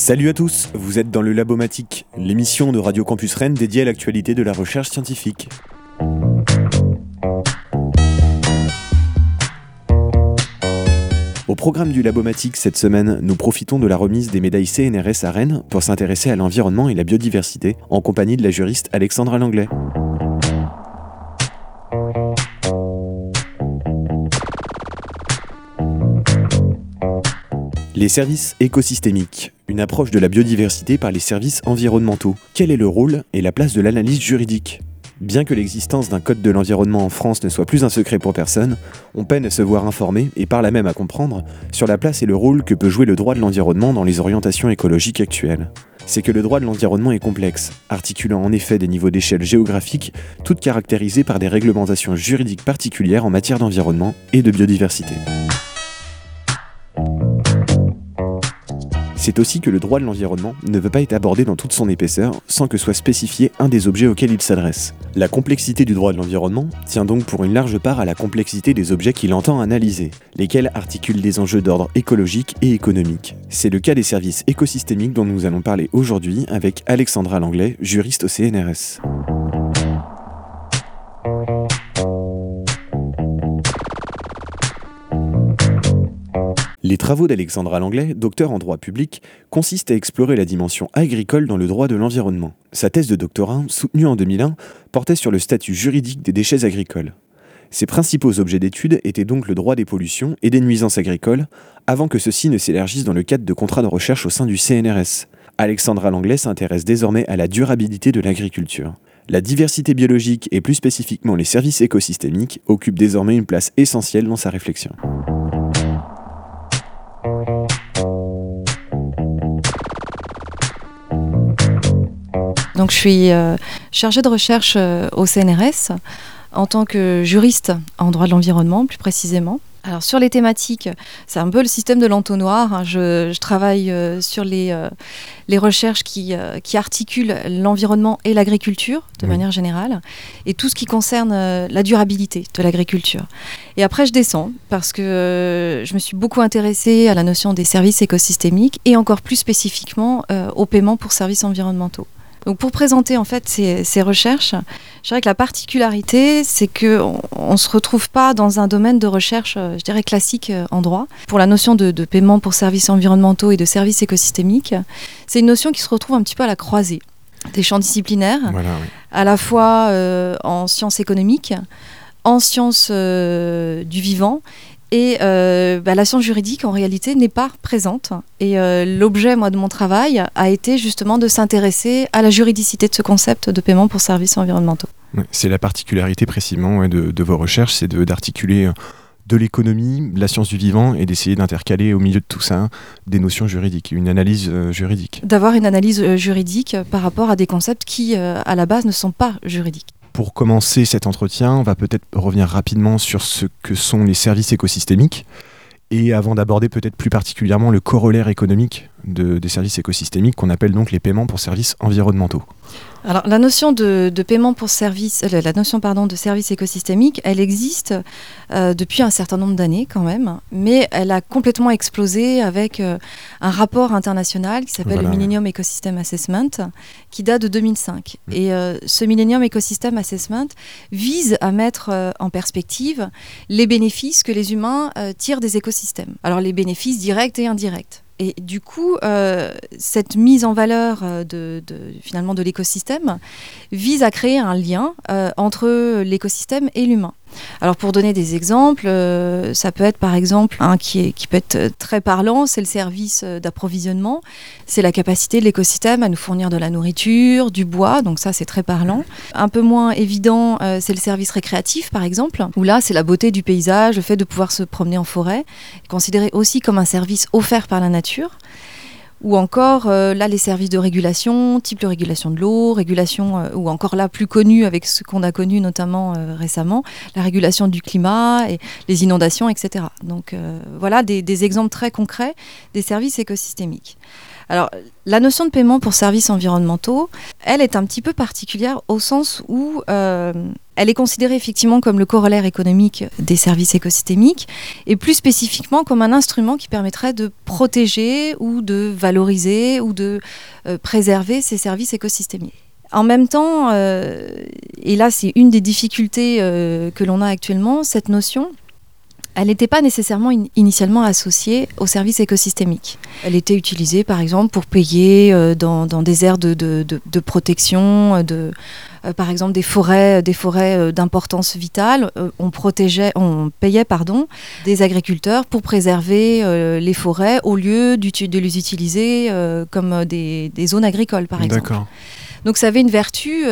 Salut à tous, vous êtes dans le Labomatique, l'émission de Radio Campus Rennes dédiée à l'actualité de la recherche scientifique. Au programme du Labomatique cette semaine, nous profitons de la remise des médailles CNRS à Rennes pour s'intéresser à l'environnement et la biodiversité en compagnie de la juriste Alexandra Langlais. Les services écosystémiques, une approche de la biodiversité par les services environnementaux. Quel est le rôle et la place de l'analyse juridique ? Bien que l'existence d'un code de l'environnement en France ne soit plus un secret pour personne, on peine à se voir informé et par là même à comprendre sur la place et le rôle que peut jouer le droit de l'environnement dans les orientations écologiques actuelles. C'est que le droit de l'environnement est complexe, articulant en effet des niveaux d'échelle géographique, toutes caractérisées par des réglementations juridiques particulières en matière d'environnement et de biodiversité. C'est aussi que le droit de l'environnement ne peut pas être abordé dans toute son épaisseur sans que soit spécifié un des objets auxquels il s'adresse. La complexité du droit de l'environnement tient donc pour une large part à la complexité des objets qu'il entend analyser, lesquels articulent des enjeux d'ordre écologique et économique. C'est le cas des services écosystémiques dont nous allons parler aujourd'hui avec Alexandra Langlais, juriste au CNRS. Les travaux d'Alexandra Langlais, docteur en droit public, consistent à explorer la dimension agricole dans le droit de l'environnement. Sa thèse de doctorat, soutenue en 2001, portait sur le statut juridique des déchets agricoles. Ses principaux objets d'étude étaient donc le droit des pollutions et des nuisances agricoles, avant que ceux-ci ne s'élargissent dans le cadre de contrats de recherche au sein du CNRS. Alexandra Langlais s'intéresse désormais à la durabilité de l'agriculture. La diversité biologique et plus spécifiquement les services écosystémiques occupent désormais une place essentielle dans sa réflexion. Donc, je suis chargée de recherche au CNRS en tant que juriste en droit de l'environnement, plus précisément. Alors, sur les thématiques, c'est un peu le système de l'entonnoir. Je travaille sur les recherches qui articulent l'environnement et l'agriculture, de manière générale, et tout ce qui concerne la durabilité de l'agriculture. Et après, je descends, parce que je me suis beaucoup intéressée à la notion des services écosystémiques, et encore plus spécifiquement au paiement pour services environnementaux. Donc pour présenter en fait ces recherches, je dirais que la particularité, c'est qu'on ne se retrouve pas dans un domaine de recherche, je dirais classique en droit. Pour la notion de paiement pour services environnementaux et de services écosystémiques, c'est une notion qui se retrouve un petit peu à la croisée des champs disciplinaires, à la fois en sciences économiques, en sciences du vivant. Et la science juridique, en réalité, n'est pas présente. Et l'objet, de mon travail a été justement de s'intéresser à la juridicité de ce concept de paiement pour services environnementaux. C'est la particularité précisément de vos recherches, c'est d'articuler de l'économie, de la science du vivant et d'essayer d'intercaler au milieu de tout ça des notions juridiques, une analyse juridique. D'avoir une analyse juridique par rapport à des concepts qui, à la base, ne sont pas juridiques. Pour commencer cet entretien, on va peut-être revenir rapidement sur ce que sont les services écosystémiques et avant d'aborder peut-être plus particulièrement le corollaire économique des services écosystémiques qu'on appelle donc les paiements pour services environnementaux. Alors la notion de paiement pour service, la notion de service écosystémique, elle existe depuis un certain nombre d'années quand même, mais elle a complètement explosé avec un rapport international qui s'appelle le Millennium Ecosystem Assessment, qui date de 2005. Et ce Millennium Ecosystem Assessment vise à mettre en perspective les bénéfices que les humains tirent des écosystèmes. Alors les bénéfices directs et indirects. Et du coup, cette mise en valeur finalement de l'écosystème vise à créer un lien entre l'écosystème et l'humain. Alors pour donner des exemples, ça peut être par exemple un qui peut être très parlant, c'est le service d'approvisionnement. C'est la capacité de l'écosystème à nous fournir de la nourriture, du bois, donc ça c'est très parlant. Un peu moins évident, c'est le service récréatif par exemple, où là c'est la beauté du paysage, le fait de pouvoir se promener en forêt, considéré aussi comme un service offert par la nature. Ou encore, là, les services de régulation, type de régulation de l'eau, ou encore là, plus connu avec ce qu'on a connu notamment récemment, la régulation du climat, et les inondations, etc. Donc voilà des exemples très concrets des services écosystémiques. Alors, la notion de paiement pour services environnementaux, elle est un petit peu particulière au sens où elle est considérée effectivement comme le corollaire économique des services écosystémiques et plus spécifiquement comme un instrument qui permettrait de protéger ou de valoriser ou de préserver ces services écosystémiques. En même temps, et là c'est une des difficultés que l'on a actuellement, cette notion, elle n'était pas nécessairement initialement associée aux services écosystémiques. Elle était utilisée par exemple pour payer dans des aires de protection, par exemple des forêts d'importance vitale. On payait des agriculteurs pour préserver les forêts au lieu de les utiliser comme des zones agricoles par exemple. D'accord. Donc ça avait une vertu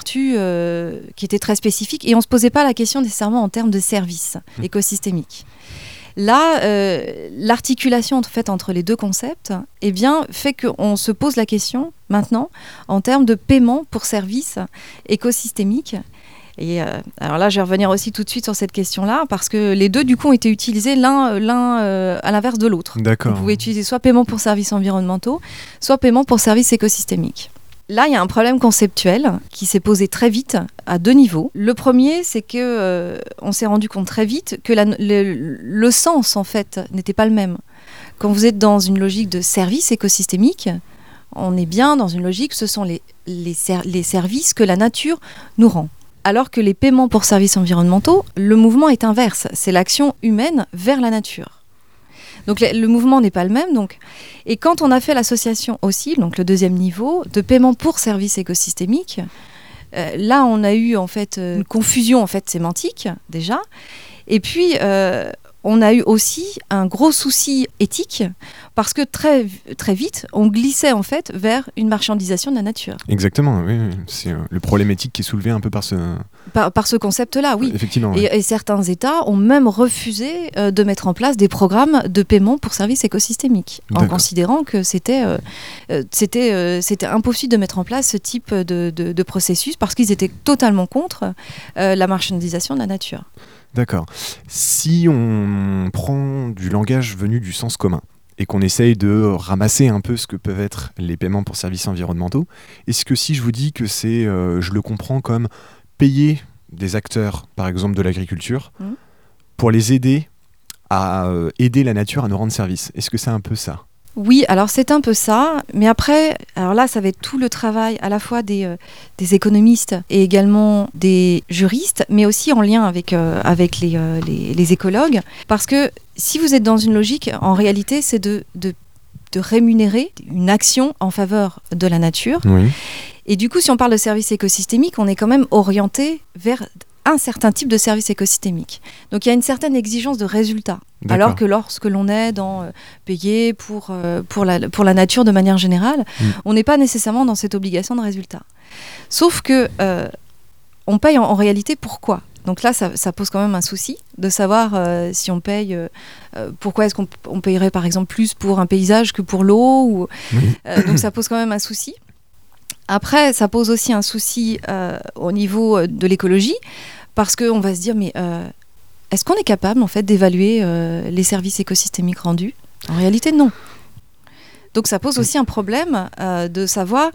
qui était très spécifique et on ne se posait pas la question nécessairement en termes de services écosystémiques. Là, l'articulation en fait, entre les deux concepts fait qu'on se pose la question maintenant en termes de paiement pour services écosystémiques. Et alors là, je vais revenir aussi tout de suite sur cette question-là, parce que les deux, du coup, ont été utilisés l'un à l'inverse de l'autre. D'accord. Vous pouvez utiliser soit paiement pour services environnementaux, soit paiement pour services écosystémiques. Là, il y a un problème conceptuel qui s'est posé très vite à deux niveaux. Le premier, c'est que on s'est rendu compte très vite que le sens, en fait, n'était pas le même. Quand vous êtes dans une logique de service écosystémique, on est bien dans une logique, ce sont les services que la nature nous rend. Alors que les paiements pour services environnementaux, le mouvement est inverse. C'est l'action humaine vers la nature. Donc le mouvement n'est pas le même. Et quand on a fait l'association aussi, donc le deuxième niveau, de paiement pour services écosystémiques, là on a eu en fait une confusion en fait sémantique déjà. Et puis on a eu aussi un gros souci éthique parce que très, très vite, on glissait en fait vers une marchandisation de la nature. Exactement, oui. C'est le problème éthique qui est soulevé un peu par ce... Par ce concept-là, oui. Effectivement. Oui. Et certains États ont même refusé de mettre en place des programmes de paiement pour services écosystémiques, en considérant que c'était impossible de mettre en place ce type de processus parce qu'ils étaient totalement contre la marchandisation de la nature. D'accord. Si on prend du langage venu du sens commun et qu'on essaye de ramasser un peu ce que peuvent être les paiements pour services environnementaux, est-ce que si je vous dis que c'est, je le comprends comme payer des acteurs, par exemple de l'agriculture, pour les aider à aider la nature à nous rendre service, est-ce que c'est un peu ça ? Oui, alors c'est un peu ça, mais après, alors là, ça va être tout le travail à la fois des économistes et également des juristes, mais aussi en lien avec les écologues, parce que si vous êtes dans une logique, en réalité, c'est de rémunérer une action en faveur de la nature. Oui. Et du coup, si on parle de services écosystémiques, on est quand même orienté vers un certain type de service écosystémique. Donc il y a une certaine exigence de résultat. D'accord. Alors que lorsque l'on est dans payer pour la nature de manière générale, on n'est pas nécessairement dans cette obligation de résultat. Sauf que on paye en réalité pourquoi ? Donc là, ça pose quand même un souci de savoir si on paye, pourquoi est-ce qu'on payerait par exemple plus pour un paysage que pour l'eau donc ça pose quand même un souci. Après, ça pose aussi un souci au niveau de l'écologie, parce qu'on va se dire, mais est-ce qu'on est capable en fait d'évaluer les services écosystémiques rendus ? En réalité, non. Donc ça pose aussi un problème de savoir,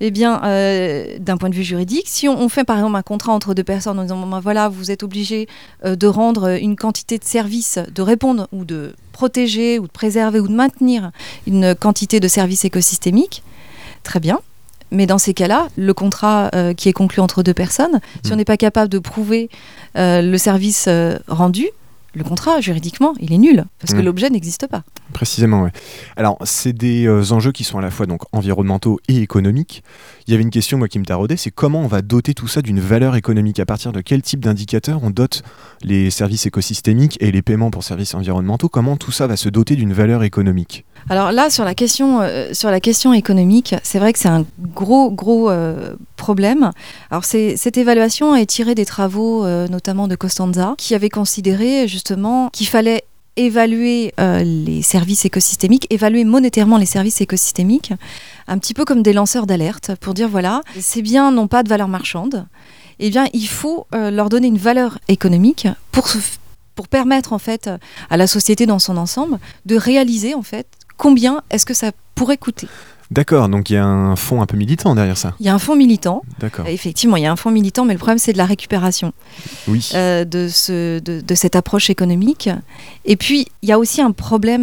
d'un point de vue juridique, si on fait par exemple un contrat entre deux personnes en disant, voilà, vous êtes obligés de rendre une quantité de services, de répondre ou de protéger ou de préserver ou de maintenir une quantité de services écosystémiques, très bien. Mais dans ces cas-là, le contrat qui est conclu entre deux personnes, si on n'est pas capable de prouver le service rendu, le contrat, juridiquement, il est nul, parce que l'objet n'existe pas. Précisément, oui. Alors, c'est des enjeux qui sont à la fois donc, environnementaux et économiques. Il y avait une question, moi, qui me taraudait, c'est comment on va doter tout ça d'une valeur économique ? À partir de quel type d'indicateurs on dote les services écosystémiques et les paiements pour services environnementaux ? Comment tout ça va se doter d'une valeur économique ? Alors là, sur la question économique, c'est vrai que c'est un gros problème. Alors cette évaluation est tirée des travaux notamment de Costanza, qui avait considéré justement qu'il fallait évaluer les services écosystémiques, évaluer monétairement les services écosystémiques, un petit peu comme des lanceurs d'alerte, pour dire voilà, ces biens n'ont pas de valeur marchande, eh bien il faut leur donner une valeur économique pour permettre en fait à la société dans son ensemble de réaliser en fait combien est-ce que ça pourrait coûter. D'accord, donc il y a un fond un peu militant derrière ça. Il y a un fonds militant. D'accord. Effectivement, il y a un fonds militant, mais le problème, c'est de la récupération de cette approche économique. Et puis, il y a aussi un problème,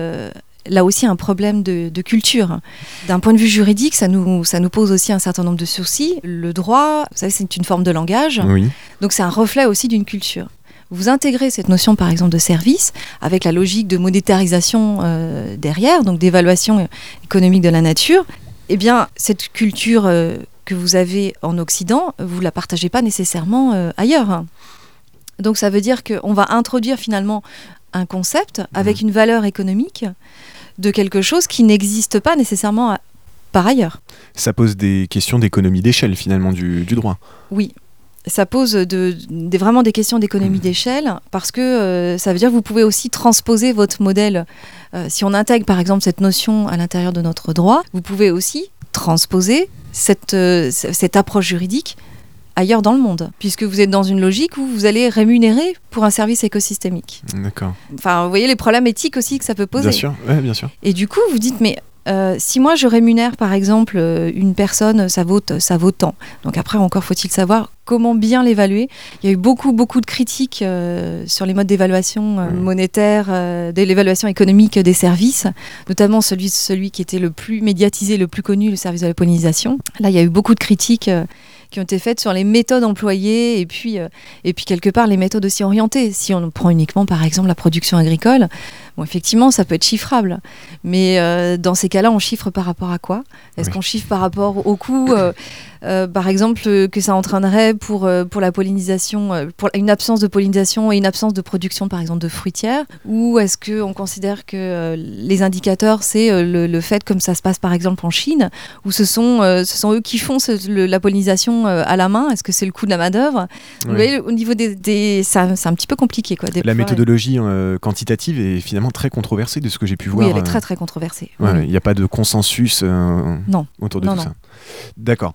de culture. D'un point de vue juridique, ça nous pose aussi un certain nombre de soucis. Le droit, vous savez, c'est une forme de langage. Oui. Donc, c'est un reflet aussi d'une culture. Vous intégrez cette notion, par exemple, de service, avec la logique de monétarisation derrière, donc d'évaluation économique de la nature. Eh bien, cette culture que vous avez en Occident, vous ne la partagez pas nécessairement ailleurs. Donc, ça veut dire qu'on va introduire finalement un concept avec une valeur économique de quelque chose qui n'existe pas nécessairement par ailleurs. Ça pose des questions d'économie d'échelle, finalement, du droit. Oui. Ça pose vraiment des questions d'économie d'échelle parce que ça veut dire que vous pouvez aussi transposer votre modèle. Si on intègre par exemple cette notion à l'intérieur de notre droit, vous pouvez aussi transposer cette approche juridique ailleurs dans le monde, puisque vous êtes dans une logique où vous allez rémunérer pour un service écosystémique. D'accord. Enfin, vous voyez les problèmes éthiques aussi que ça peut poser. Bien sûr, ouais, bien sûr. Et du coup, vous dites, mais si moi je rémunère par exemple une personne, ça vaut tant. Donc après, encore faut-il savoir comment bien l'évaluer. Il y a eu beaucoup de critiques sur les modes d'évaluation monétaire, de l'évaluation économique des services, notamment celui qui était le plus médiatisé, le plus connu, le service de la pollinisation. Là, il y a eu beaucoup de critiques qui ont été faites sur les méthodes employées et puis quelque part les méthodes aussi orientées. Si on prend uniquement par exemple la production agricole, bon, effectivement ça peut être chiffrable, mais dans ces cas-là on chiffre par rapport à quoi ? Est-ce qu'on chiffre par rapport au coût par exemple que ça entraînerait pour la pollinisation, pour une absence de pollinisation et une absence de production par exemple de fruitières, ou est-ce qu'on considère que les indicateurs c'est le fait comme ça se passe par exemple en Chine, où ce sont eux qui font la pollinisation à la main, est-ce que c'est le coût de la main-d'œuvre ? Vous voyez, au niveau c'est un petit peu compliqué quoi. La méthodologie quantitative est finalement très controversée de ce que j'ai pu voir. Oui, elle est très très controversée. Il n'y a pas de consensus autour de tout ça. D'accord.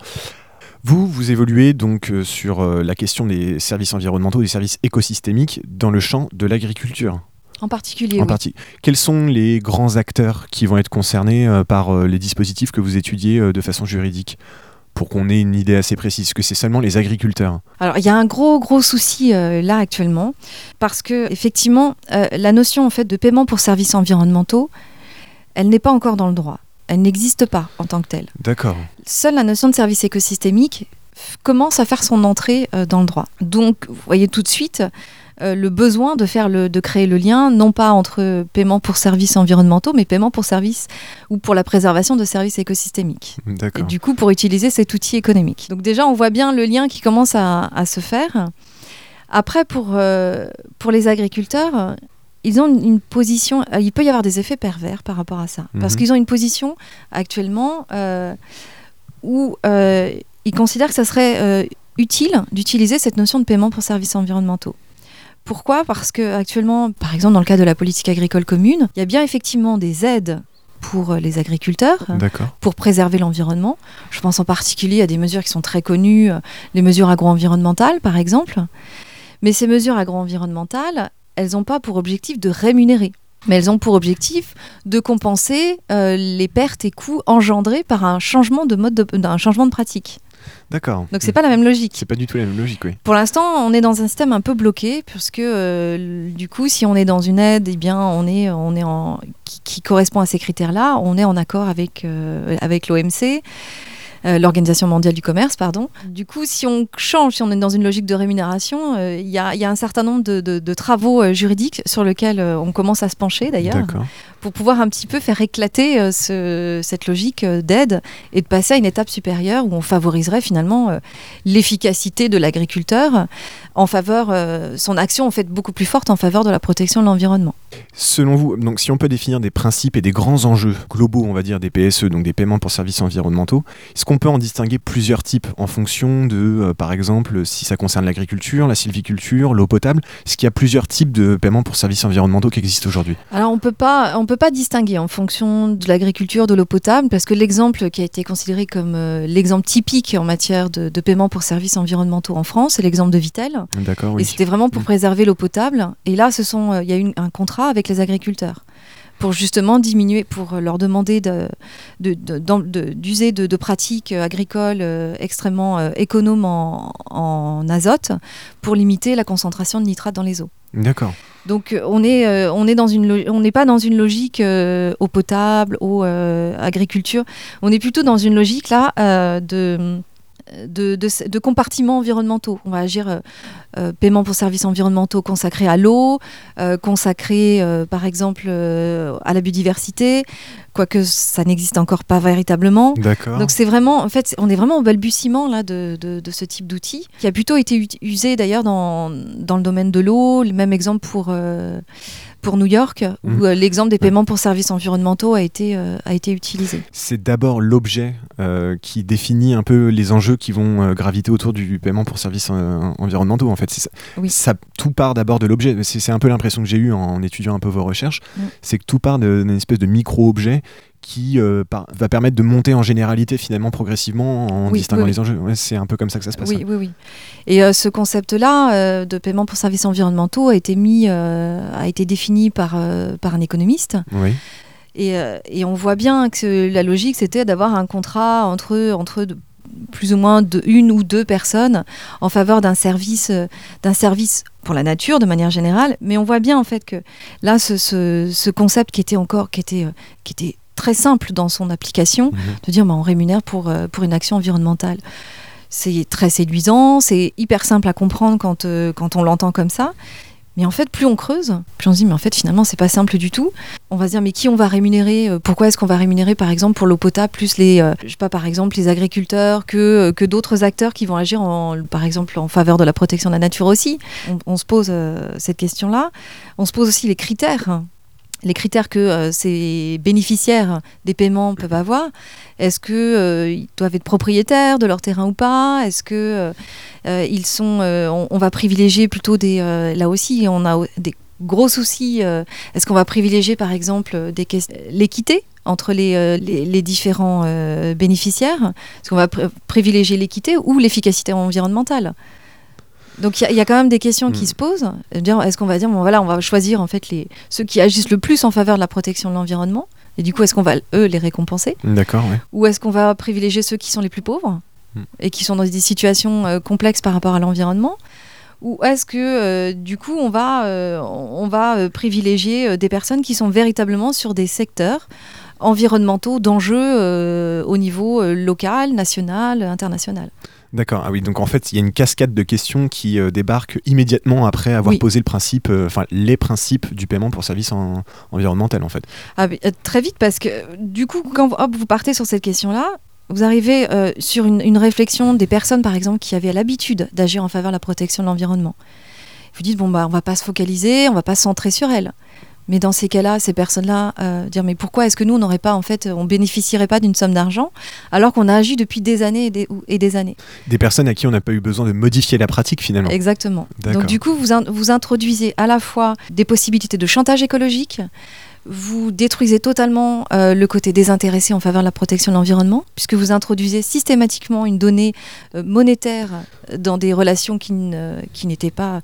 Vous évoluez donc sur la question des services environnementaux, des services écosystémiques dans le champ de l'agriculture. En particulier, Quels sont les grands acteurs qui vont être concernés par les dispositifs que vous étudiez de façon juridique ? Pour qu'on ait une idée assez précise, que c'est seulement les agriculteurs. Alors, il y a un gros souci là actuellement, parce que effectivement, la notion en fait de paiement pour services environnementaux, elle n'est pas encore dans le droit. Elle n'existe pas en tant que telle. D'accord. Seule la notion de service écosystémique commence à faire son entrée dans le droit. Donc, vous voyez tout de suite le besoin de créer le lien, non pas entre paiement pour services environnementaux, mais paiement pour services ou pour la préservation de services écosystémiques. D'accord. Et du coup, pour utiliser cet outil économique. Donc déjà, on voit bien le lien qui commence à se faire. Après, pour les agriculteurs, ils ont une position... Il peut y avoir des effets pervers par rapport à ça. Parce qu'ils ont une position actuellement où ils considèrent que ça serait utile d'utiliser cette notion de paiement pour services environnementaux. Pourquoi ? Parce qu'actuellement, par exemple, dans le cadre de la politique agricole commune, il y a bien effectivement des aides pour les agriculteurs, pour préserver l'environnement. Je pense en particulier à des mesures qui sont très connues, les mesures agro-environnementales, par exemple. Mais ces mesures agro-environnementales, elles n'ont pas pour objectif de rémunérer, mais elles ont pour objectif de compenser les pertes et coûts engendrés par un changement de pratique. D'accord. Donc c'est pas la même logique. C'est pas du tout la même logique, oui. Pour l'instant, on est dans un système un peu bloqué, puisque du coup, si on est dans une aide, eh bien, qui correspond à ces critères-là, on est en accord avec l'OMC. L'Organisation mondiale du commerce, pardon. Du coup, si on est dans une logique de rémunération, il y a un certain nombre de travaux juridiques sur lesquels on commence à se pencher d'ailleurs, pour pouvoir un petit peu faire éclater cette logique d'aide et de passer à une étape supérieure où on favoriserait finalement l'efficacité de l'agriculteur en faveur, son action en fait beaucoup plus forte en faveur de la protection de l'environnement. Selon vous, donc, si on peut définir des principes et des grands enjeux globaux, on va dire des PSE, donc des paiements pour services environnementaux, est-ce qu'on peut en distinguer plusieurs types en fonction de, par exemple, si ça concerne l'agriculture, la sylviculture, l'eau potable ? Est-ce qu'il y a plusieurs types de paiements pour services environnementaux qui existent aujourd'hui ? Alors on peut pas distinguer en fonction de l'agriculture, de l'eau potable, parce que l'exemple qui a été considéré comme l'exemple typique en matière de paiement pour services environnementaux en France, c'est l'exemple de Vittel. D'accord, oui. Et c'était vraiment pour préserver l'eau potable. Et là, il y a eu un contrat avec les agriculteurs pour justement diminuer, pour leur demander d'user de pratiques agricoles extrêmement économes en azote pour limiter la concentration de nitrate dans les eaux. D'accord. Donc on n'est pas dans une logique eau potable, agriculture. On est plutôt dans une logique là de compartiments environnementaux. On va agir paiement pour services environnementaux consacrés à l'eau, consacrés par exemple à la biodiversité, quoique ça n'existe encore pas véritablement. D'accord. Donc c'est vraiment, en fait, on est vraiment au balbutiement là de ce type d'outil, qui a plutôt été usé d'ailleurs dans le domaine de l'eau. Le même exemple pour New York, où l'exemple des paiements pour services environnementaux a été utilisé. C'est d'abord l'objet qui définit un peu les enjeux qui vont graviter autour du paiement pour services environnementaux. En fait, c'est ça. Oui. Tout part d'abord de l'objet. C'est un peu l'impression que j'ai eue en étudiant un peu vos recherches. C'est que tout part d'une espèce de micro-objet qui va permettre de monter en généralité finalement progressivement en distinguant les enjeux. Ouais, c'est un peu comme ça que ça se passe. Oui. Et ce concept-là de paiement pour services environnementaux a été défini par un économiste. Oui. Et on voit bien que la logique, c'était d'avoir un contrat entre plus ou moins une ou deux personnes en faveur d'un service pour la nature de manière générale. Mais on voit bien en fait que là, ce concept qui était très simple dans son application, de dire on rémunère pour une action environnementale. C'est très séduisant, c'est hyper simple à comprendre quand on l'entend comme ça. Mais en fait, plus on creuse, plus on se dit, mais en fait, finalement, c'est pas simple du tout. On va se dire, mais qui on va rémunérer ? Pourquoi est-ce qu'on va rémunérer, par exemple, pour l'eau potable, plus par exemple, les agriculteurs, que d'autres acteurs qui vont agir, par exemple, en faveur de la protection de la nature aussi ? On se pose cette question-là. On se pose aussi les critères que ces bénéficiaires des paiements peuvent avoir. Est-ce qu'ils doivent être propriétaires de leur terrain ou pas ? Est-ce que on va privilégier plutôt là aussi, on a des gros soucis. Est-ce qu'on va privilégier, par exemple, l'équité entre les différents bénéficiaires ? Est-ce qu'on va privilégier l'équité ou l'efficacité environnementale ? Donc il y a quand même des questions qui se posent. Est-ce qu'on va dire, on va choisir en fait ceux qui agissent le plus en faveur de la protection de l'environnement, et du coup est-ce qu'on va les récompenser ? D'accord, ouais. Ou est-ce qu'on va privilégier ceux qui sont les plus pauvres et qui sont dans des situations complexes par rapport à l'environnement ? Ou est-ce que du coup on va privilégier des personnes qui sont véritablement sur des secteurs environnementaux d'enjeux au niveau local, national, international ? D'accord, ah oui, donc en fait il y a une cascade de questions qui débarquent immédiatement après avoir posé les principes du paiement pour services environnemental en fait. Très vite, parce que du coup quand vous partez sur cette question-là, vous arrivez sur une réflexion des personnes par exemple qui avaient l'habitude d'agir en faveur de la protection de l'environnement. Vous dites on va pas se focaliser, on va pas se centrer sur elles. Mais dans ces cas-là, ces personnes-là, dire mais pourquoi est-ce que nous on n'aurait pas on bénéficierait pas d'une somme d'argent alors qu'on a agi depuis des années et des années. Des personnes à qui on n'a pas eu besoin de modifier la pratique finalement. Exactement. D'accord. Donc du coup vous introduisez à la fois des possibilités de chantage écologique. Vous détruisez totalement le côté désintéressé en faveur de la protection de l'environnement, puisque vous introduisez systématiquement une donnée monétaire dans des relations qui n'étaient pas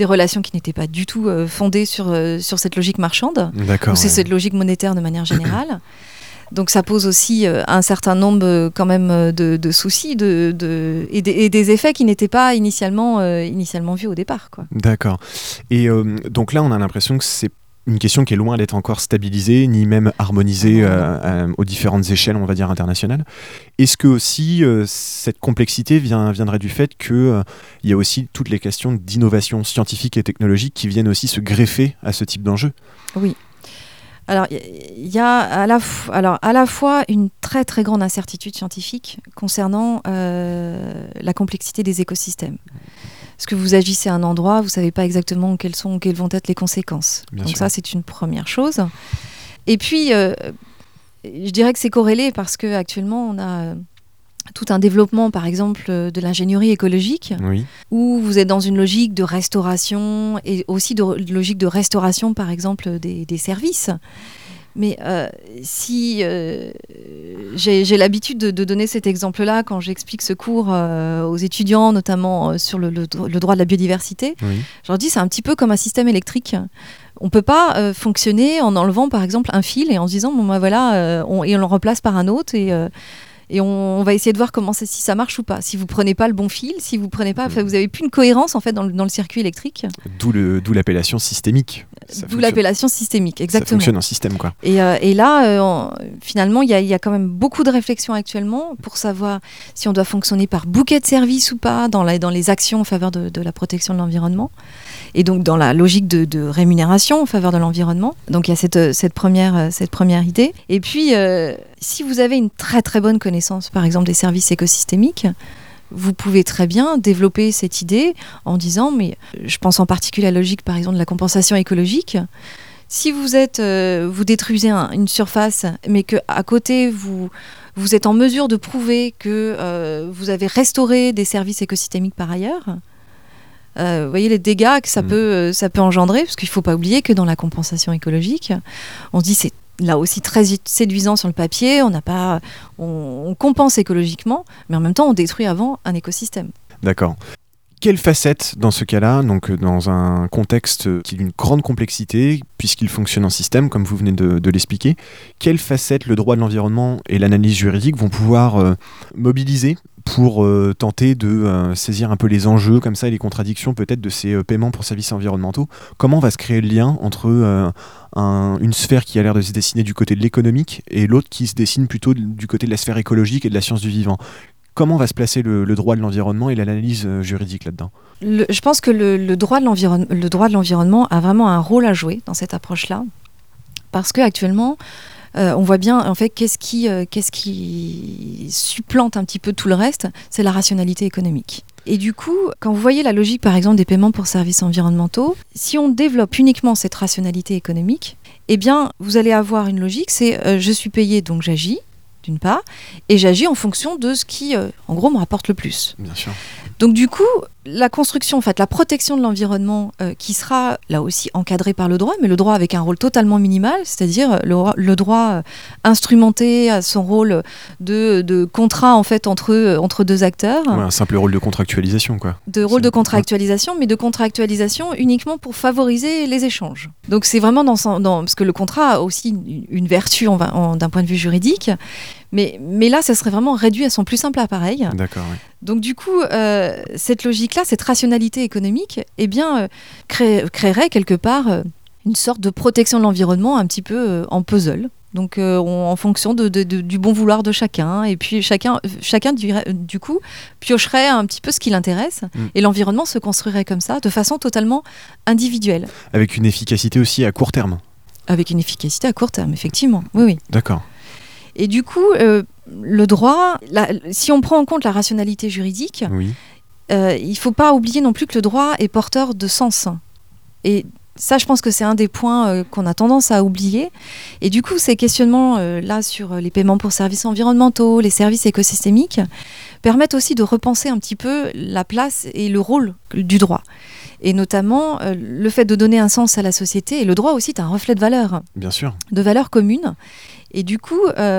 du tout fondées sur cette logique marchande. D'accord. C'est cette logique monétaire de manière générale. Donc ça pose aussi un certain nombre quand même de soucis et des effets qui n'étaient pas initialement vus au départ, quoi. D'accord. Et donc là, on a l'impression que c'est une question qui est loin d'être encore stabilisée, ni même harmonisée aux différentes échelles, on va dire, internationales. Est-ce que aussi cette complexité viendrait du fait qu'il y a aussi toutes les questions d'innovation scientifique et technologique qui viennent aussi se greffer à ce type d'enjeu ? Oui. Alors, il y a à la fois une très très grande incertitude scientifique concernant la complexité des écosystèmes. Parce que vous agissez à un endroit, vous ne savez pas exactement quelles vont être les conséquences. Bien Donc sûr. ça, c'est une première chose. Et puis, je dirais que c'est corrélé parce qu'actuellement, on a tout un développement, par exemple, de l'ingénierie écologique, Oui. où vous êtes dans une logique de restauration et aussi de logique de restauration, par exemple, des services. Mais si j'ai l'habitude de donner cet exemple-là quand j'explique ce cours aux étudiants, notamment sur le droit de la biodiversité, Oui. je leur dis c'est un petit peu comme un système électrique. On ne peut pas fonctionner en enlevant par exemple un fil et en se disant bon bah voilà, on le remplace par un autre et on va essayer de voir si ça marche ou pas. Si vous prenez pas le bon fil, si vous prenez pas, vous avez plus une cohérence en fait dans le circuit électrique. D'où l'appellation systémique. D'où l'appellation systémique, exactement. Ça fonctionne en système, quoi. Et là, finalement, il y a quand même beaucoup de réflexions actuellement pour savoir si on doit fonctionner par bouquet de services ou pas dans les actions en faveur de la protection de l'environnement. Et donc dans la logique de rémunération en faveur de l'environnement. Donc il y a cette première idée. Et puis, si vous avez une très très bonne connaissance, par exemple, des services écosystémiques, vous pouvez très bien développer cette idée en disant, mais je pense en particulier à la logique, par exemple, de la compensation écologique. Si vous détruisez une surface, mais qu'à côté, vous êtes en mesure de prouver que vous avez restauré des services écosystémiques par ailleurs, vous voyez les dégâts que ça peut engendrer, parce qu'il ne faut pas oublier que dans la compensation écologique, on se dit c'est là aussi très séduisant sur le papier, on compense écologiquement, mais en même temps on détruit avant un écosystème. D'accord. Quelle facette dans ce cas-là, donc dans un contexte qui est d'une grande complexité, puisqu'il fonctionne en système, comme vous venez de l'expliquer, quelle facette le droit de l'environnement et l'analyse juridique vont pouvoir mobiliser pour tenter de saisir un peu les enjeux comme ça et les contradictions peut-être de ces paiements pour services environnementaux? Comment va se créer le lien entre une sphère qui a l'air de se dessiner du côté de l'économique et l'autre qui se dessine plutôt du côté de la sphère écologique et de la science du vivant? Comment va se placer le droit de l'environnement et l'analyse juridique là-dedans? Je pense que le droit de l'environnement a vraiment un rôle à jouer dans cette approche-là, parce qu'actuellement, on voit bien, en fait, qu'est-ce qui supplante un petit peu tout le reste, c'est la rationalité économique. Et du coup, quand vous voyez la logique, par exemple, des paiements pour services environnementaux, si on développe uniquement cette rationalité économique, eh bien, vous allez avoir une logique, c'est je suis payé, donc j'agis, d'une part, et j'agis en fonction de ce qui, en gros, me rapporte le plus. Bien sûr. Donc du coup, la construction, en fait, la protection de l'environnement qui sera là aussi encadrée par le droit, mais le droit avec un rôle totalement minimal, c'est-à-dire le droit instrumenté à son rôle de contrat en fait entre deux acteurs. Ouais, un simple rôle de contractualisation, quoi. Rôle de contractualisation, mais de contractualisation uniquement pour favoriser les échanges. Donc c'est vraiment parce que le contrat a aussi une vertu d'un point de vue juridique. Mais là, ça serait vraiment réduit à son plus simple appareil. D'accord, oui. Donc du coup, cette logique-là, cette rationalité économique, eh bien, créerait quelque part une sorte de protection de l'environnement un petit peu en puzzle. Donc en fonction du bon vouloir de chacun. Et puis chacun du coup, piocherait un petit peu ce qui l'intéresse. Et l'environnement se construirait comme ça, de façon totalement individuelle. Avec une efficacité aussi à court terme. Avec une efficacité à court terme, effectivement. Oui. D'accord. Et du coup, le droit, si on prend en compte la rationalité juridique, oui. Il ne faut pas oublier non plus que le droit est porteur de sens. Et ça, je pense que c'est un des points qu'on a tendance à oublier. Et du coup, ces questionnements là sur les paiements pour services environnementaux, les services écosystémiques, permettent aussi de repenser un petit peu la place et le rôle du droit. Et notamment le fait de donner un sens à la société. Et le droit aussi est un reflet de valeurs. Bien sûr. De valeurs communes. Et du coup,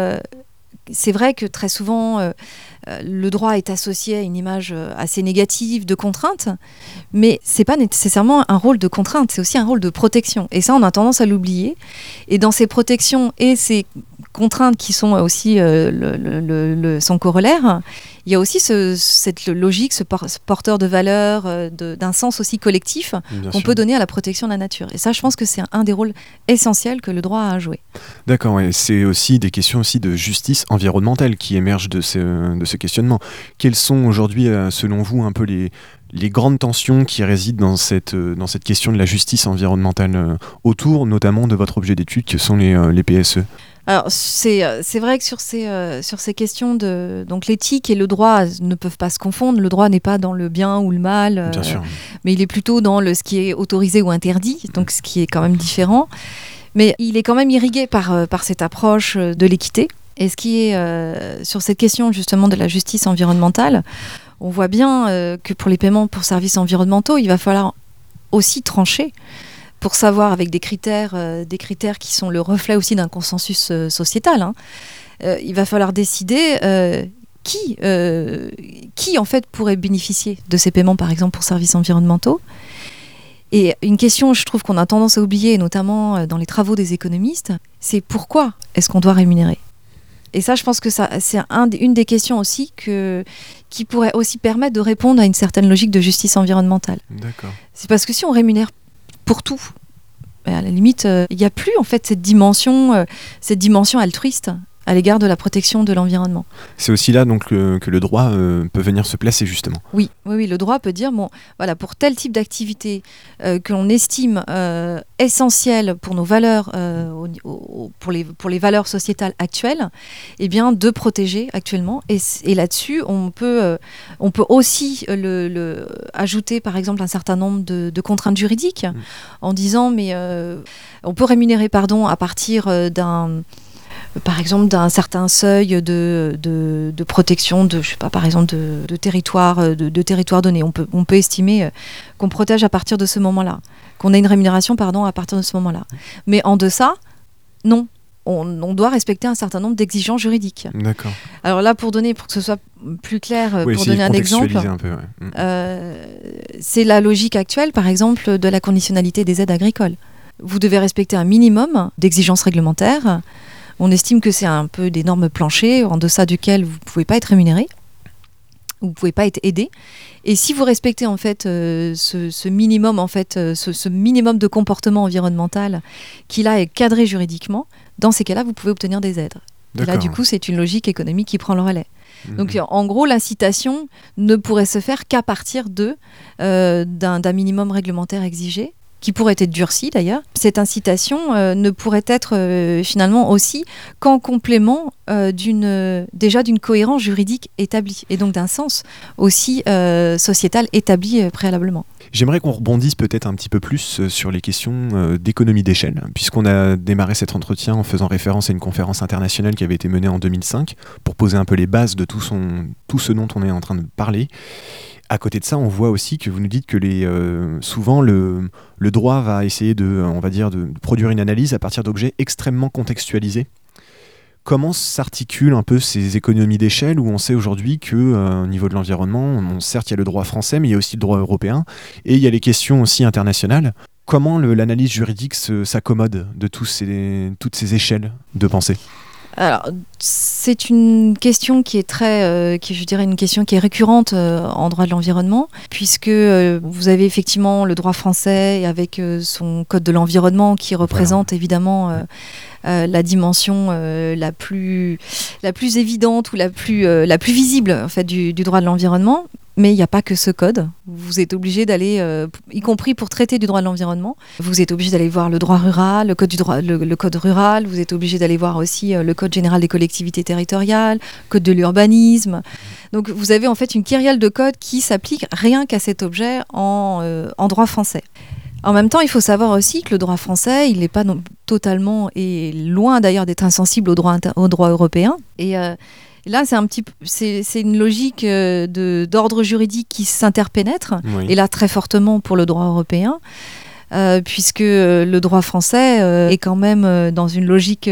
c'est vrai que très souvent, le droit est associé à une image assez négative de contrainte, mais ce n'est pas nécessairement un rôle de contrainte, c'est aussi un rôle de protection. Et ça, on a tendance à l'oublier. Et dans ces protections et ces contraintes qui sont aussi son corollaire, il y a aussi cette logique, ce porteur de valeurs, d'un sens aussi collectif qu'on peut donner à la protection de la nature. Et ça, je pense que c'est un des rôles essentiels que le droit a à jouer. D'accord, ouais. C'est aussi des questions aussi de justice environnementale qui émergent de ce questionnement. Quelles sont aujourd'hui, selon vous, un peu les grandes tensions qui résident dans cette question de la justice environnementale autour, notamment de votre objet d'étude, que sont les PSE? Alors, c'est vrai que sur ces questions donc l'éthique et le droit ne peuvent pas se confondre. Le droit n'est pas dans le bien ou le mal, Bien sûr. Mais il est plutôt dans ce qui est autorisé ou interdit, donc ce qui est quand même différent. Mais il est quand même irrigué par cette approche de l'équité. Et ce qui est sur cette question justement de la justice environnementale, on voit bien que pour les paiements pour services environnementaux, il va falloir aussi trancher pour savoir avec des critères qui sont le reflet aussi d'un consensus sociétal. Il va falloir décider qui en fait pourrait bénéficier de ces paiements, par exemple pour services environnementaux. Et une question, je trouve qu'on a tendance à oublier, notamment dans les travaux des économistes, c'est pourquoi est-ce qu'on doit rémunérer ? Et ça, je pense que c'est une des questions aussi qui pourrait aussi permettre de répondre à une certaine logique de justice environnementale. D'accord. C'est parce que si on rémunère pour tout, à la limite, il n'y a plus en fait cette dimension altruiste à l'égard de la protection de l'environnement. C'est aussi là donc que le droit peut venir se placer justement. Oui, le droit peut dire, voilà, pour tel type d'activité que l'on estime essentielle pour nos valeurs, pour les valeurs sociétales actuelles, eh bien, de protéger actuellement. Et là-dessus, on peut aussi ajouter, par exemple, un certain nombre de contraintes juridiques en disant, on peut rémunérer, à partir par exemple d'un certain seuil de protection par exemple de territoire donné. On peut estimer qu'on protège à partir de ce moment-là, qu'on a une rémunération à partir de ce moment-là. Mais en deçà, non. On doit respecter un certain nombre d'exigences juridiques. D'accord. Alors là, pour que ce soit plus clair, pour donner un exemple, c'est la logique actuelle, par exemple, de la conditionnalité des aides agricoles. Vous devez respecter un minimum d'exigences réglementaires. On estime que c'est un peu des normes planchers en deçà duquel vous ne pouvez pas être rémunéré, vous ne pouvez pas être aidé. Et si vous respectez en fait ce minimum, ce minimum de comportement environnemental qui là est cadré juridiquement, dans ces cas-là, vous pouvez obtenir des aides. Et là, du coup, c'est une logique économique qui prend le relais. Donc, en gros, l'incitation ne pourrait se faire qu'à partir d'un minimum réglementaire exigé, qui pourrait être durcie d'ailleurs. Cette incitation ne pourrait être finalement aussi qu'en complément d'une cohérence juridique établie et donc d'un sens aussi sociétal établi préalablement. J'aimerais qu'on rebondisse peut-être un petit peu plus sur les questions d'économie d'échelle, puisqu'on a démarré cet entretien en faisant référence à une conférence internationale qui avait été menée en 2005 pour poser un peu les bases de tout ce dont on est en train de parler. À côté de ça, on voit aussi que vous nous dites que souvent le droit va essayer de produire une analyse à partir d'objets extrêmement contextualisés. Comment s'articulent un peu ces économies d'échelle où on sait aujourd'hui qu'au niveau de l'environnement, certes il y a le droit français, mais il y a aussi le droit européen, et il y a les questions aussi internationales. Comment l'analyse juridique s'accommode de toutes ces échelles de pensée ? Alors, c'est une question qui est une question qui est récurrente en droit de l'environnement, puisque vous avez effectivement le droit français avec son code de l'environnement qui représente évidemment la dimension la plus évidente ou la plus visible en fait du droit de l'environnement. Mais il n'y a pas que ce code. Vous êtes obligé d'aller, y compris pour traiter du droit de l'environnement, vous êtes obligé d'aller voir le droit rural, le code rural, vous êtes obligé d'aller voir aussi le code général des collectivités territoriales, code de l'urbanisme. Donc vous avez en fait une kyrielle de codes qui s'appliquent rien qu'à cet objet en droit français. En même temps, il faut savoir aussi que le droit français, il n'est pas totalement, et loin d'ailleurs d'être insensible au droit européen. Et là, c'est une logique d'ordre juridique qui s'interpénètre, et là très fortement pour le droit européen, puisque le droit français est quand même dans une logique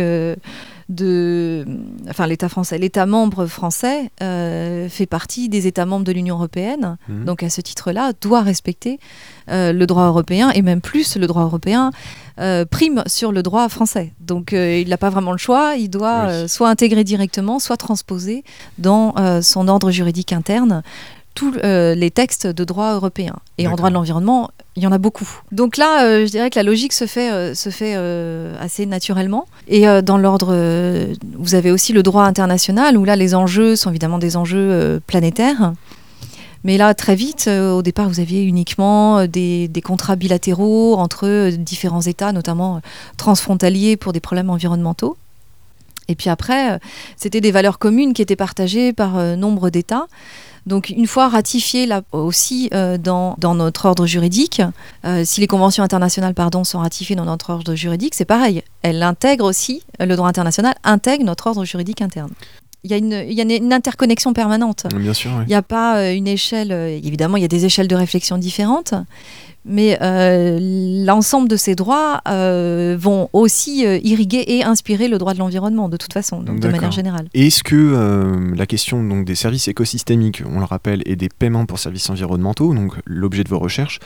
l'État membre français fait partie des États membres de l'Union européenne, donc à ce titre-là, doit respecter le droit européen, et même plus, le droit européen prime sur le droit français. Donc il n'a pas vraiment le choix, il doit soit intégrer directement, soit transposer dans son ordre juridique interne tous les textes de droit européen. Et en droit de l'environnement, il y en a beaucoup. Donc là, je dirais que la logique se fait assez naturellement. Et dans l'ordre, vous avez aussi le droit international, où là, les enjeux sont évidemment des enjeux planétaires. Mais là, très vite, au départ, vous aviez uniquement des contrats bilatéraux entre différents États, notamment transfrontaliers pour des problèmes environnementaux. Et puis après, c'était des valeurs communes qui étaient partagées par nombre d'États. Donc une fois ratifiées là aussi dans notre ordre juridique, si les conventions internationales sont ratifiées dans notre ordre juridique, c'est pareil. Elles intègrent aussi, le droit international intègre notre ordre juridique interne. Il y a une interconnexion permanente. Bien sûr, oui. Il n'y a pas une échelle, évidemment il y a des échelles de réflexion différentes, mais l'ensemble de ces droits vont aussi irriguer et inspirer le droit de l'environnement de toute façon, donc de manière générale. Et est-ce que la question donc, des services écosystémiques, on le rappelle, et des paiements pour services environnementaux, donc l'objet de vos recherches,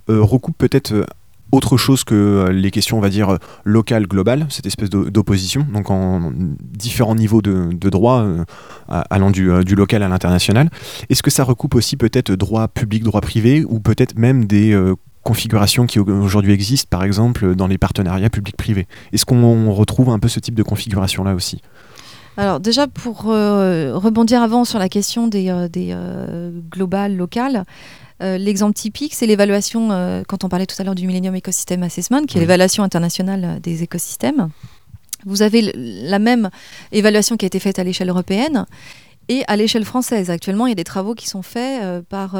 recoupe peut-être autre chose que les questions, on va dire, locales, globales, cette espèce d'opposition, donc en différents niveaux de droit, allant du local à l'international. Est-ce que ça recoupe aussi peut-être droit public, droit privé, ou peut-être même des configurations qui aujourd'hui existent, par exemple, dans les partenariats publics-privés? Est-ce qu'on retrouve un peu ce type de configuration-là aussi? Alors déjà, pour rebondir avant sur la question des globales, locales, l'exemple typique, c'est l'évaluation, quand on parlait tout à l'heure du Millennium Ecosystem Assessment, qui est l'évaluation internationale des écosystèmes. Vous avez la même évaluation qui a été faite à l'échelle européenne et à l'échelle française. Actuellement, il y a des travaux qui sont faits par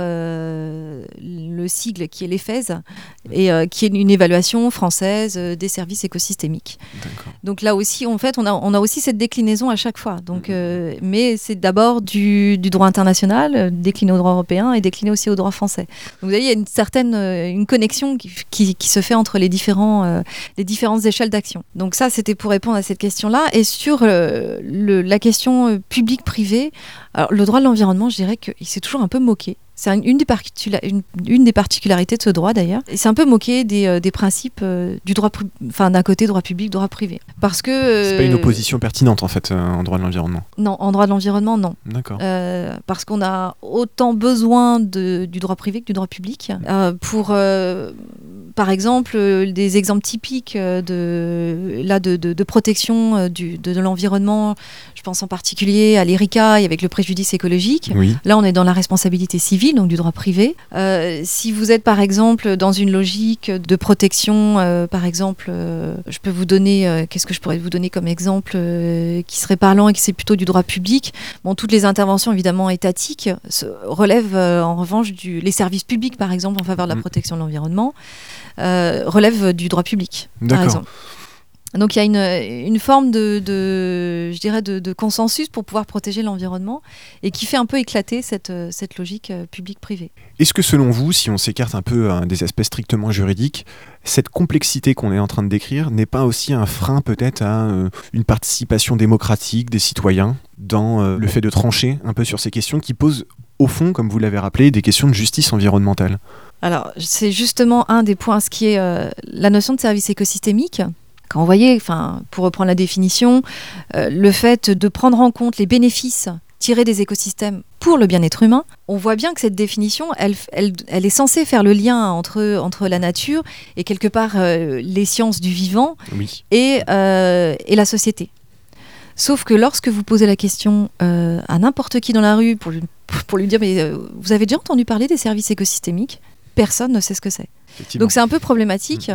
le sigle qui est l'EFES et qui est une évaluation française des services écosystémiques. D'accord. Donc là aussi, en fait, on a aussi cette déclinaison à chaque fois. Donc, mais c'est d'abord du droit international, décliné au droit européen et décliné aussi au droit français. Donc vous voyez, il y a une certaine connexion qui se fait entre les différentes échelles d'action. Donc ça, c'était pour répondre à cette question-là. Et sur la question publique-privée, alors, le droit de l'environnement, je dirais qu'il s'est toujours un peu moqué. C'est une des particularités de ce droit d'ailleurs. Et c'est un peu moqué des principes du droit, d'un côté droit public, droit privé. Parce que c'est pas une opposition pertinente en fait en droit de l'environnement. Non, en droit de l'environnement, non. D'accord. Parce qu'on a autant besoin du droit privé que du droit public pour par exemple, des exemples typiques de protection de l'environnement, je pense en particulier à l'ERICA et avec le préjudice écologique. Oui. Là, on est dans la responsabilité civile, donc du droit privé. Si vous êtes, par exemple, dans une logique de protection, par exemple, je peux vous donner, qu'est-ce que je pourrais vous donner comme exemple qui serait parlant et qui c'est plutôt du droit public. Bon, toutes les interventions, évidemment, étatiques relèvent, en revanche, les services publics, par exemple, en faveur de la protection de l'environnement. Relève du droit public, par exemple. Donc il y a une forme je dirais de consensus pour pouvoir protéger l'environnement et qui fait un peu éclater cette logique publique-privée. Est-ce que selon vous, si on s'écarte un peu des aspects strictement juridiques, cette complexité qu'on est en train de décrire n'est pas aussi un frein peut-être à une participation démocratique des citoyens dans le fait de trancher un peu sur ces questions qui posent au fond, comme vous l'avez rappelé, des questions de justice environnementale? Alors, c'est justement un des points, ce qui est la notion de service écosystémique. Quand vous voyez, pour reprendre la définition, le fait de prendre en compte les bénéfices tirés des écosystèmes pour le bien-être humain, on voit bien que cette définition, elle est censée faire le lien entre la nature et quelque part les sciences du vivant et la société. Sauf que lorsque vous posez la question à n'importe qui dans la rue pour lui dire mais vous avez déjà entendu parler des services écosystémiques ? Personne ne sait ce que c'est. Donc c'est un peu problématique.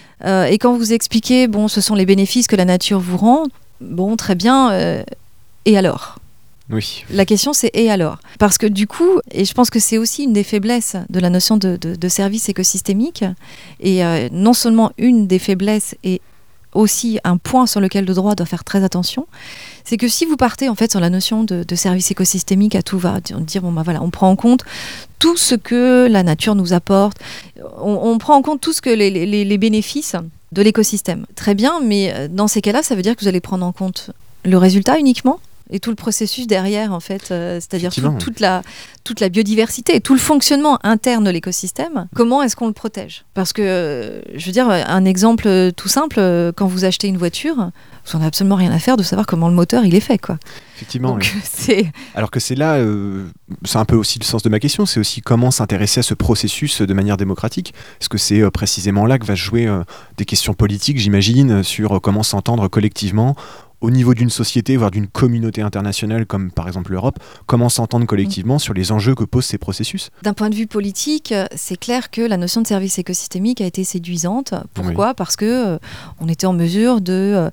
Et quand vous expliquez, bon, ce sont les bénéfices que la nature vous rend, bon, très bien, et alors ? Oui. La question c'est et alors ? Parce que du coup, et je pense que c'est aussi une des faiblesses de la notion de service écosystémique, et non seulement une des faiblesses et aussi un point sur lequel le droit doit faire très attention, c'est que si vous partez en fait sur la notion de service écosystémique à tout va, dire bon bah voilà, on prend en compte tout ce que la nature nous apporte, on prend en compte tout ce que les bénéfices de l'écosystème. Très bien, mais dans ces cas-là, ça veut dire que vous allez prendre en compte le résultat uniquement et tout le processus derrière en fait, c'est-à-dire toute la biodiversité et tout le fonctionnement interne de l'écosystème. Comment est-ce qu'on le protège ? Parce que, je veux dire, un exemple tout simple, quand vous achetez une voiture, vous n'en avez absolument rien à faire de savoir comment le moteur il est fait, quoi. Effectivement. Donc, oui. Alors que c'est là, c'est un peu aussi le sens de ma question, c'est aussi comment s'intéresser à ce processus de manière démocratique. Est-ce que c'est précisément là que va se jouer des questions politiques, j'imagine, sur comment s'entendre collectivement au niveau d'une société, voire d'une communauté internationale, comme par exemple l'Europe, comment s'entendre collectivement sur les enjeux que posent ces processus ? D'un point de vue politique, c'est clair que la notion de service écosystémique a été séduisante. Pourquoi ? Oui. Parce que on était en mesure de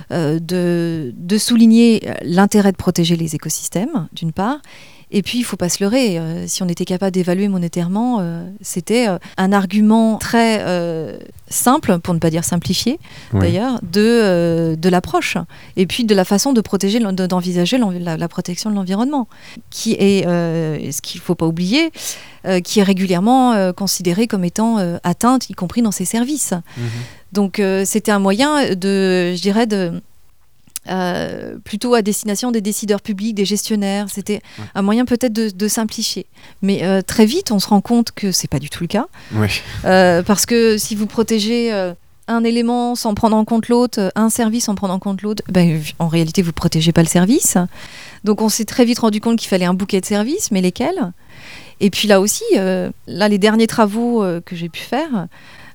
souligner l'intérêt de protéger les écosystèmes, d'une part. Et puis, il ne faut pas se leurrer, si on était capable d'évaluer monétairement, c'était un argument très simple, pour ne pas dire simplifié, d'ailleurs, de l'approche. Et puis de la façon de protéger, d'envisager la protection de l'environnement, qui est, ce qu'il ne faut pas oublier, qui est régulièrement considérée comme étant atteinte, y compris dans ses services. Mmh. Donc, c'était un moyen plutôt à destination des décideurs publics, des gestionnaires. C'était un moyen peut-être de simplifier. Mais très vite, on se rend compte que c'est pas du tout le cas. Oui. Parce que si vous protégez un élément sans prendre en compte l'autre, un service sans prendre en compte l'autre, en réalité, vous protégez pas le service. Donc on s'est très vite rendu compte qu'il fallait un bouquet de services, mais lesquels ? Et puis là aussi, les derniers travaux que j'ai pu faire,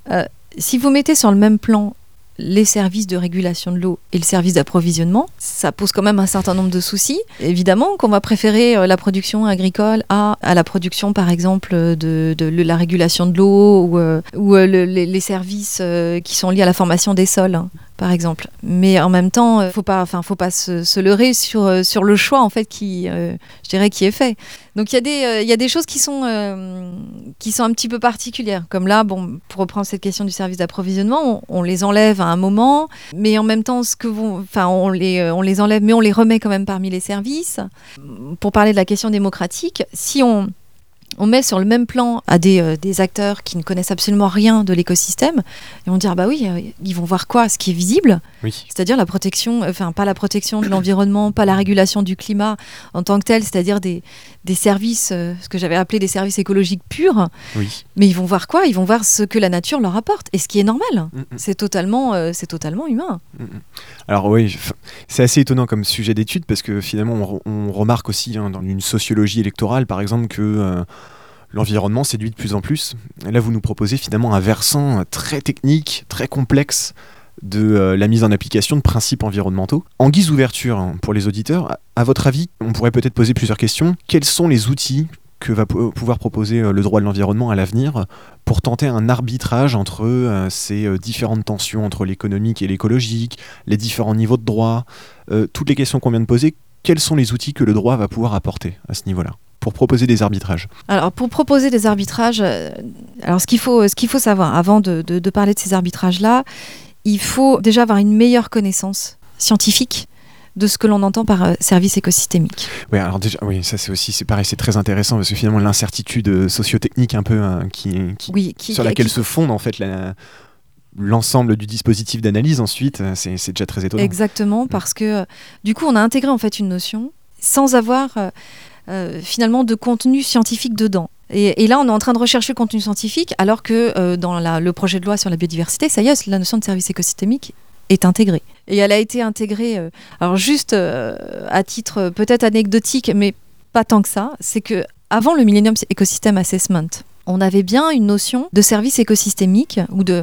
si vous mettez sur le même plan les services de régulation de l'eau et le service d'approvisionnement, ça pose quand même un certain nombre de soucis. Évidemment qu'on va préférer la production agricole à la production, par exemple, de la régulation de l'eau ou les services qui sont liés à la formation des sols, hein, par exemple. Mais en même temps, faut pas se leurrer sur le choix en fait je dirais, qui est fait. Donc il y a des choses qui sont un petit peu particulières. Comme là, pour reprendre cette question du service d'approvisionnement, on les enlève à un moment, mais en même temps, on les enlève, mais on les remet quand même parmi les services. Pour parler de la question démocratique, si on met sur le même plan à des acteurs qui ne connaissent absolument rien de l'écosystème, et on dit, ils vont voir quoi ? Ce qui est visible, c'est-à-dire la protection, pas la protection de l'environnement, pas la régulation du climat en tant que tel, c'est-à-dire des services, ce que j'avais appelé des services écologiques purs, mais ils vont voir quoi ? Ils vont voir ce que la nature leur apporte, et ce qui est normal. C'est totalement humain. Alors oui, c'est assez étonnant comme sujet d'étude, parce que finalement, on remarque aussi dans une sociologie électorale, par exemple, que l'environnement séduit de plus en plus. Et là, vous nous proposez finalement un versant très technique, très complexe de la mise en application de principes environnementaux. En guise d'ouverture pour les auditeurs, à votre avis, on pourrait peut-être poser plusieurs questions. Quels sont les outils que va pouvoir proposer le droit de l'environnement à l'avenir pour tenter un arbitrage entre ces différentes tensions entre l'économique et l'écologique, les différents niveaux de droit, toutes les questions qu'on vient de poser, quels sont les outils que le droit va pouvoir apporter à ce niveau-là pour proposer des arbitrages ? Alors, pour proposer des arbitrages, ce qu'il faut savoir, avant de parler de ces arbitrages-là, il faut déjà avoir une meilleure connaissance scientifique de ce que l'on entend par service écosystémique. Oui, alors déjà, c'est pareil, c'est très intéressant, parce que finalement, l'incertitude socio-technique un peu sur laquelle se fonde en fait l'ensemble du dispositif d'analyse ensuite, c'est déjà très étonnant. Exactement, parce que du coup, on a intégré en fait une notion sans avoir finalement de contenu scientifique dedans. Et là, on est en train de rechercher le contenu scientifique, alors que dans le projet de loi sur la biodiversité, ça y est, la notion de service écosystémique est intégrée. Et elle a été intégrée, alors juste à titre peut-être anecdotique, mais pas tant que ça, c'est que avant le Millennium Ecosystem Assessment, on avait bien une notion de service écosystémique,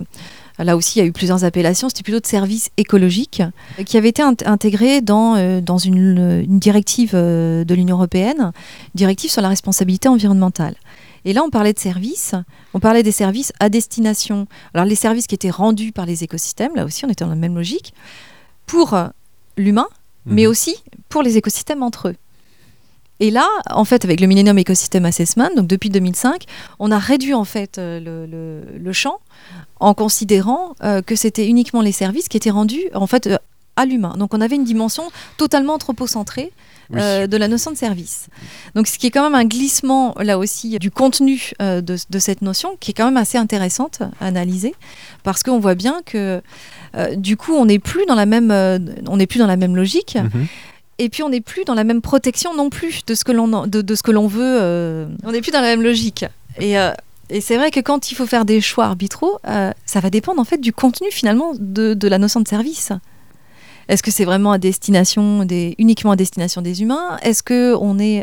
là aussi il y a eu plusieurs appellations, c'était plutôt de service écologique, qui avait été intégré dans une directive de l'Union européenne, directive sur la responsabilité environnementale. Et là, on parlait de services, on parlait des services à destination. Alors, les services qui étaient rendus par les écosystèmes, là aussi, on était dans la même logique, pour l'humain, mais aussi pour les écosystèmes entre eux. Et là, en fait, avec le Millennium Ecosystem Assessment, donc depuis 2005, on a réduit en fait le champ en considérant que c'était uniquement les services qui étaient rendus en fait à l'humain. Donc, on avait une dimension totalement anthropocentrée de la notion de service. Donc, ce qui est quand même un glissement, là aussi, du contenu de cette notion, qui est quand même assez intéressante à analyser, parce qu'on voit bien que, du coup, on n'est plus dans la même logique, et puis on n'est plus dans la même protection non plus de ce que l'on veut. On n'est plus dans la même logique. Et c'est vrai que quand il faut faire des choix arbitraux, ça va dépendre en fait du contenu finalement de la notion de service. Est-ce que c'est vraiment uniquement à destination des humains ? Est-ce qu'on est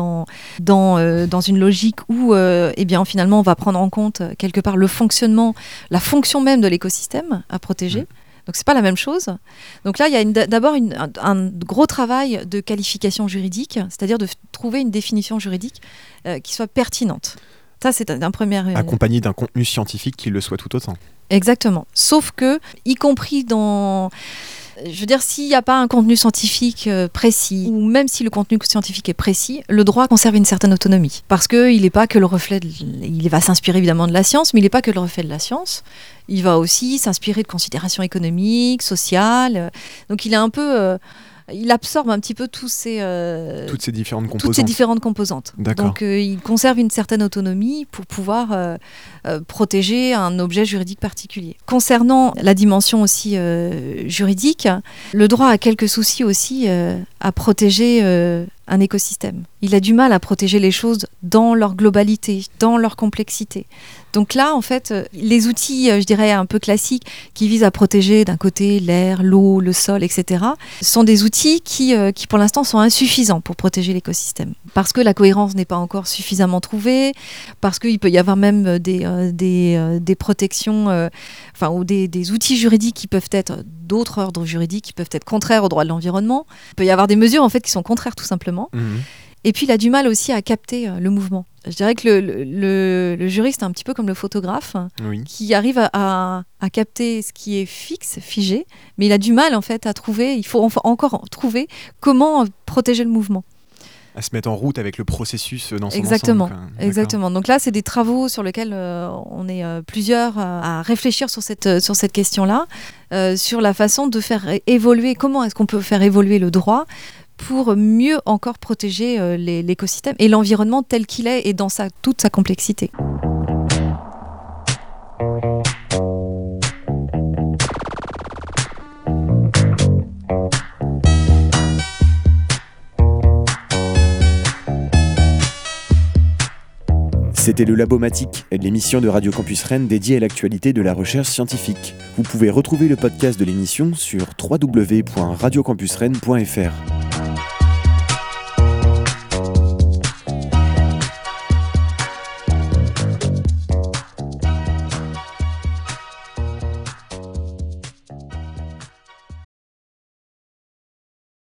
dans une logique où finalement on va prendre en compte quelque part la fonction même de l'écosystème à protéger ? Donc c'est pas la même chose. Donc là, il y a d'abord un gros travail de qualification juridique, c'est-à-dire de trouver une définition juridique qui soit pertinente. Ça, c'est un premier... Accompagné d'un contenu scientifique qui le soit tout autant. Exactement. Sauf que, y compris dans... Je veux dire, s'il n'y a pas un contenu scientifique précis, ou même si le contenu scientifique est précis, le droit conserve une certaine autonomie. Parce qu'il n'est pas que le reflet... Il va s'inspirer évidemment de la science, mais il n'est pas que le reflet de la science. Il va aussi s'inspirer de considérations économiques, sociales. Donc il est un peu il absorbe un petit peu toutes ces différentes composantes. D'accord. Donc il conserve une certaine autonomie pour pouvoir protéger un objet juridique particulier. Concernant la dimension aussi juridique, le droit a quelques soucis aussi à protéger un écosystème. Il a du mal à protéger les choses dans leur globalité, dans leur complexité. Donc là, en fait, les outils, je dirais, un peu classiques, qui visent à protéger d'un côté l'air, l'eau, le sol, etc., sont des outils qui pour l'instant, sont insuffisants pour protéger l'écosystème. Parce que la cohérence n'est pas encore suffisamment trouvée, parce qu'il peut y avoir même des protections, ou des outils juridiques qui peuvent être d'autres ordres juridiques, qui peuvent être contraires au droit de l'environnement. Il peut y avoir des mesures, en fait, qui sont contraires, tout simplement. Mmh. Et puis, il a du mal aussi à capter le mouvement. Je dirais que le juriste est un petit peu comme le photographe, Oui. qui arrive à capter ce qui est fixe, figé, mais il a du mal en fait à trouver, il faut encore trouver comment protéger le mouvement. À se mettre en route avec le processus dans son Exactement, ensemble. exactement. Donc là, c'est des travaux sur lesquels on est plusieurs à réfléchir sur cette question-là, sur la façon de faire évoluer, comment est-ce qu'on peut faire évoluer le droit pour mieux encore protéger l'écosystème et l'environnement tel qu'il est et dans toute sa complexité. C'était le Labomatique, l'émission de Radio Campus Rennes dédiée à l'actualité de la recherche scientifique. Vous pouvez retrouver le podcast de l'émission sur www.radiocampusrennes.fr.